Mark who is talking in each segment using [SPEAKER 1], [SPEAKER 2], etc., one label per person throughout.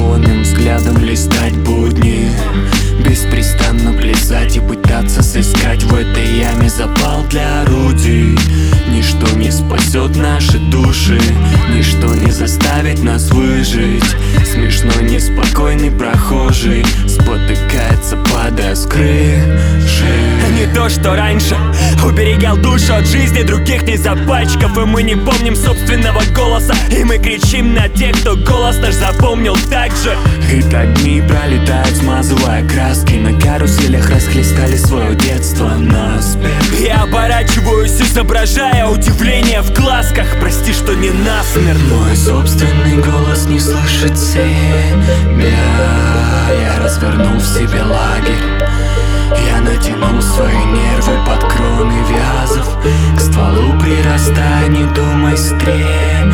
[SPEAKER 1] заколотым взглядом листать будни, беспрестанно плясать и пытаться сыскать в этой яме запал для орудий. Ничто не спасет наши души, ничто не заставит нас выжить. Смешной неспокойный прохожий спотыкается, падая с крыши.
[SPEAKER 2] Не то, что раньше уберегал душу от жизни других незапачкав. И мы не помним собственного голоса, и мы кричим на тех, кто голос наш запомнил так же.
[SPEAKER 1] И так дни пролетают, смазывая краски. На каруселях расхлестали свое детство наспех.
[SPEAKER 2] Я оборачиваюсь, изображая удивление в глазках. Прости, что не насмерть.
[SPEAKER 1] Мой собственный голос не слышит себя. Я развернул в себе лагерь. Я натянул свои нервы под кроны вязов. К стволу прирастай, не думай, стреляй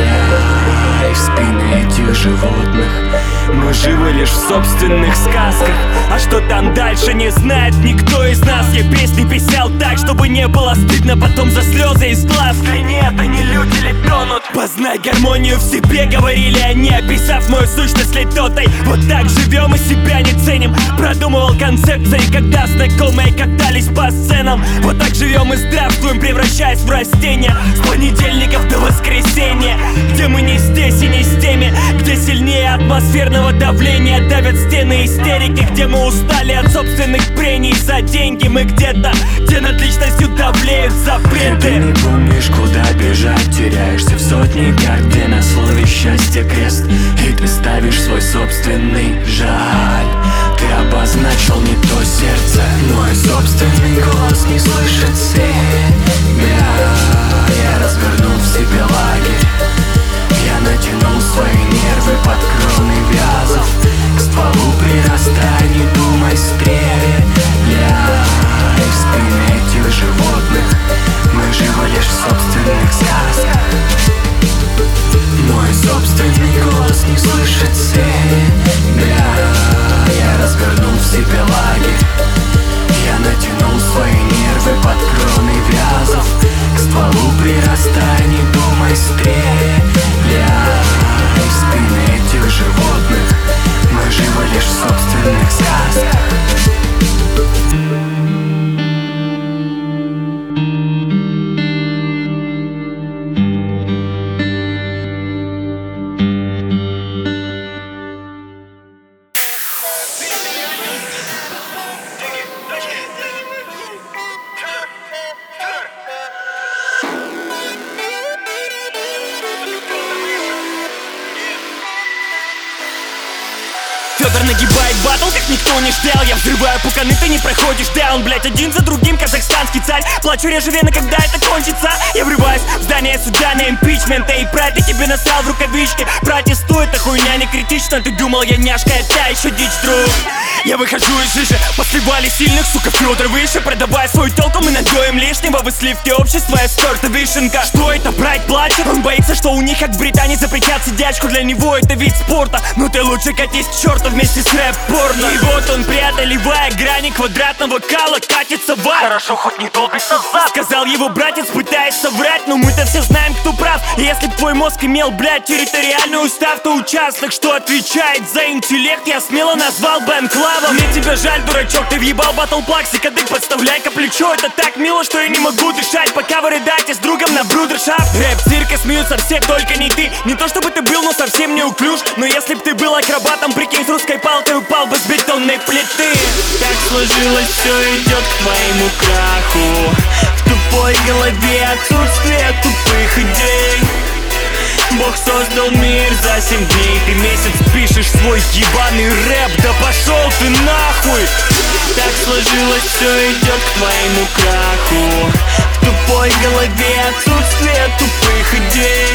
[SPEAKER 1] в спины этих животных.
[SPEAKER 2] Мы живы лишь в собственных сказках, а что там дальше не знает никто из нас. Я песни писал так, чтобы не было стыдно потом за слезы из глаз. Да нет, они люди ли тонут? Познай гармонию в себе, говорили они, описав мою сущность летотой. Вот так живем и себя не ценим. Продумывал концепции, когда знакомые катались по сценам. Вот так живем и здравствуем, превращаясь в растения. С понедельников до воскресенья, где мы не здесь и не с теми, где сильнее атмосферного давления давят стены истерики, где мы устали от собственных прений за деньги. Мы где-то, где над личностью давлеют запреты.
[SPEAKER 1] Ты не помнишь, куда бежать, теряешься в сотни карт, где на слове счастье крест, и ты ставишь свой собственный. Жаль, ты обозначил не то сердце. Мой собственный голос не слышит себя. Я развернул в себе лагерь. Я натянул свои нервы под кроны вязов. К стволу прирастай, не думай, стреляй в спины этих животных. Мы живы лишь в собственных сказках. Мой собственный голос не слышит себя. Я развернул в себе лагерь. Я натянул свои нервы под кроны вязов. К стволу прирастай, не думай, стреляй в спины этих животных. Мы живы лишь в собственных сказках.
[SPEAKER 2] Федор нагибает батл, как никто не ждал. Я взрываю пуканы, ты не проходишь даун. Блять, один за другим казахстанский царь. Плачу реже вены, когда это кончится. Я врываюсь в здание суда на импичмент. Эй, брат, я тебе насрал в рукавички. Протестую, эта хуйня не критична. Ты думал, я няшка, это еще дичь, друг. Я выхожу из жижи, после вали сильных, сука, Федор выше. Продавай свою толку, мы надуем лишнего. В сливке общества я стерта вишенка. Что это, брать плачет? Он боится, что у них, как в Британии, запретят сидячку. Для него это вид спорта. Ну ты лучше катись к черту вместе с рэп-порно. И вот он, преодолевая грани квадратного кала, катится в ад. Хорошо, хоть не долбится зад, сказал его братец, пытаясь соврать. Но мы-то все знаем, кто прав. И если б твой мозг имел, блядь, территориальный устав, то участок, что отвечает за интеллект, я смело назвал бы анклавом. Мне тебя жаль, дурачок, ты въебал батлплакси, кадык, подставляй-ка плечо. Это так мило, что я не могу дышать, пока вы рыдаете с другом на брудершафт. Рэп-цирка смеются все, только не ты. Не то чтобы ты был, но совсем не уклюж. Но если б ты был акробатом, прикинь, с русской палкой упал бы с бетонной плиты. Так сложилось, все идет к твоему краху. В тупой голове отсутствие тупых идей. Бог создал мир за 7 дней. Ты месяц пишешь свой ебаный рэп. Да пошел ты нахуй. Так сложилось, все идет к твоему краху. В тупой голове отсутствие тупых идей.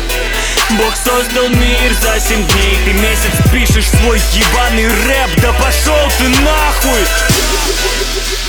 [SPEAKER 2] Бог создал мир за 7 дней. Ты месяц пишешь свой ебаный рэп. Да пошел ты нахуй.